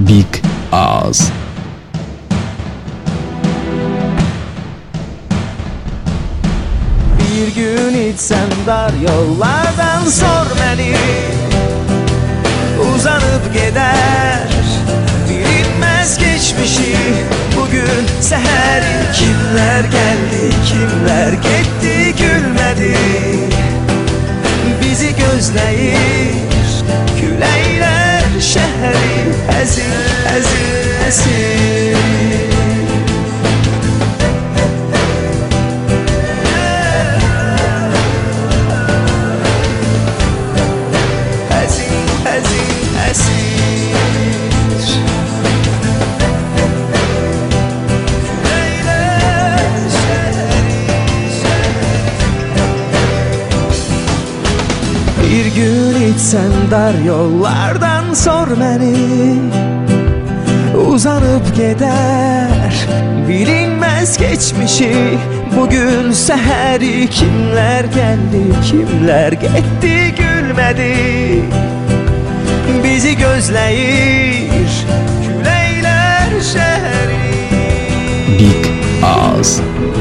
Big Ağız. Bir gün içsem dar yollardan sor beni. Uzanıp gider bilinmez geçmişi. Bugün seher kimler geldi kimler gitti gülmedi. Bizi gözleyir küleyler şehri ezir ezir ezir. Bir gün içsen dar yollardan sor beni. Uzanıp gider bilinmez geçmişi. Bugün seheri kimler geldi kimler gitti gülmedi. Bizi gözleyir küleyler şehri. Big Ağız.